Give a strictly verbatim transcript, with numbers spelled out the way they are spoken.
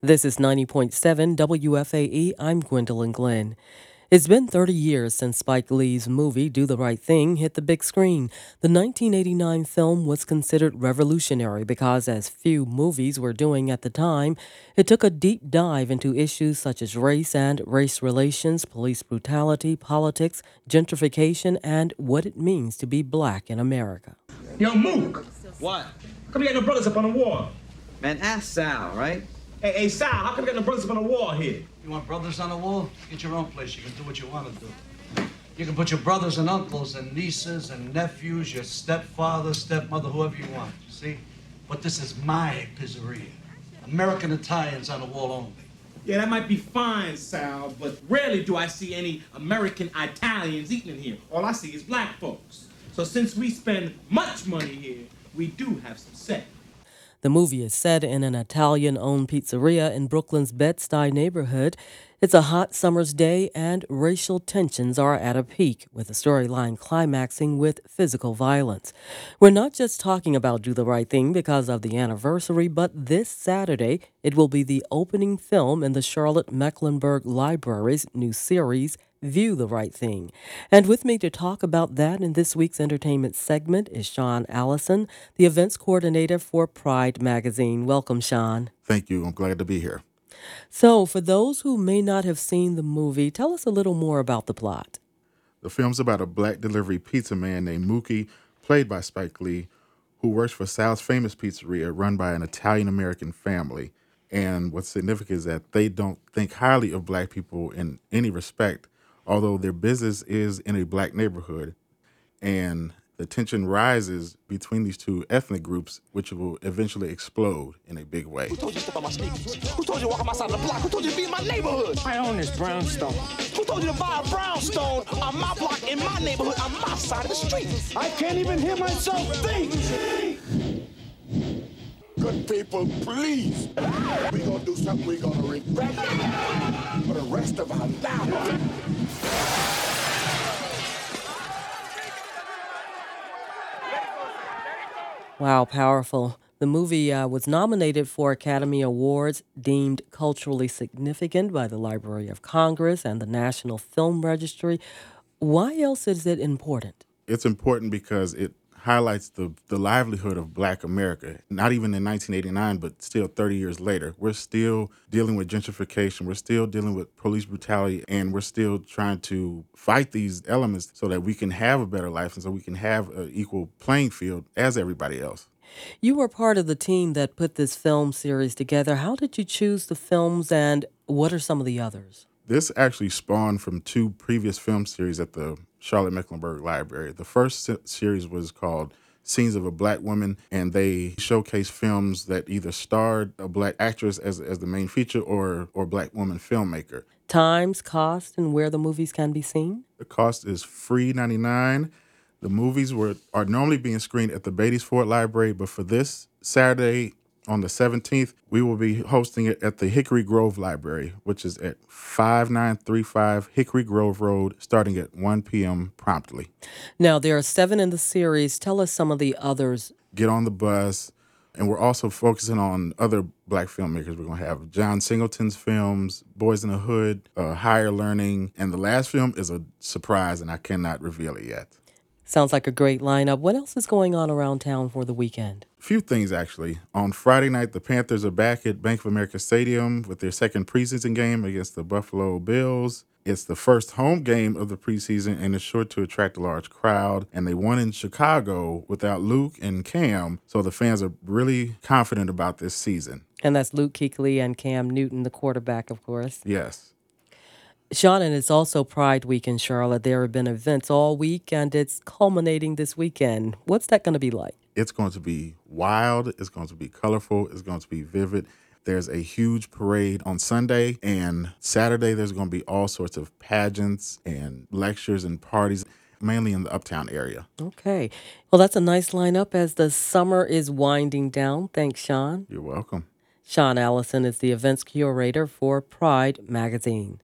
This is ninety point seven W F A E. I'm Gwendolyn Glenn. It's been thirty years since Spike Lee's movie Do the Right Thing hit the big screen. The nineteen eighty-nine film was considered revolutionary because, as few movies were doing at the time, it took a deep dive into issues such as race and race relations, police brutality, politics, gentrification, and what it means to be black in America. Yo, Mook, What? how come you got no brothers up on the wall? Man, ask Sal, right? Hey, hey, Sal, how come you got no brothers up on the wall here? You want brothers on the wall? Get your own place. You can do what you want to do. You can put your brothers and uncles and nieces and nephews, your stepfather, stepmother, whoever you want, you see? But this is my pizzeria. American Italians on the wall only. Yeah, that might be fine, Sal, but rarely do I see any American Italians eating in here. All I see is black folks. So since we spend much money here, we do have some say. The movie is set in an Italian-owned pizzeria in Brooklyn's Bed-Stuy neighborhood. It's a hot summer's day, and racial tensions are at a peak, with the storyline climaxing with physical violence. We're not just talking about Do the Right Thing because of the anniversary, but this Saturday, it will be the opening film in the Charlotte Mecklenburg Library's new series, View the Right Thing. And with me to talk about that in this week's entertainment segment is Sean Allison, the events coordinator for Pride Magazine. Welcome, Sean. Thank you. I'm glad to be here. So, for those who may not have seen the movie, tell us a little more about the plot. The film's about a black delivery pizza man named Mookie, played by Spike Lee, who works for Sal's Famous Pizzeria, run by an Italian-American family. And what's significant is that they don't think highly of black people in any respect, although their business is in a black neighborhood. And the tension rises between these two ethnic groups, which will eventually explode in a big way. Who told you to step on my sneakers? Who told you to walk on my side of the block? Who told you to be in my neighborhood? I own this brownstone. Who told you to buy a brownstone on my block, in my neighborhood, on my side of the street? I can't even hear myself think. Good people, please. We gonna do something we gonna regret for the rest of our lives. Wow, powerful. The movie uh, was nominated for Academy Awards, deemed culturally significant by the Library of Congress and the National Film Registry. Why else is it important? It's important because it highlights the, the livelihood of black America, not even in nineteen eighty-nine, but still thirty years later. We're still dealing with gentrification. We're still dealing with police brutality, and we're still trying to fight these elements so that we can have a better life and so we can have an equal playing field as everybody else. You were part of the team that put this film series together. How did you choose the films, and what are some of the others? This actually spawned from two previous film series at the Charlotte Mecklenburg Library. The first se- series was called Scenes of a Black Woman, and they showcased films that either starred a black actress as, as the main feature or or black woman filmmaker. Times, cost, and where the movies can be seen? The cost is free ninety-nine. The movies were are normally being screened at the Beatties Ford Library, but for this Saturday on the seventeenth, we will be hosting it at the Hickory Grove Library, which is at five nine three five Hickory Grove Road, starting at one p.m. promptly. Now, there are seven in the series. Tell us some of the others. Get on the bus. And we're also focusing on other black filmmakers. We're going to have John Singleton's films, Boys in the Hood, uh, Higher Learning, and the last film is a surprise, and I cannot reveal it yet. Sounds like a great lineup. What else is going on around town for the weekend? Few things, actually. On Friday night, the Panthers are back at Bank of America Stadium with their second preseason game against the Buffalo Bills. It's the first home game of the preseason, and it's sure to attract a large crowd. And they won in Chicago without Luke and Cam, so the fans are really confident about this season. And that's Luke Kuechly and Cam Newton, the quarterback, of course. Yes. Sean, and it's also Pride Week in Charlotte. There have been events all week, and it's culminating this weekend. What's that going to be like? It's going to be wild. It's going to be colorful. It's going to be vivid. There's a huge parade on Sunday, and Saturday there's going to be all sorts of pageants and lectures and parties, mainly in the uptown area. Okay. Well, that's a nice lineup as the summer is winding down. Thanks, Sean. You're welcome. Sean Allison is the events curator for Pride Magazine.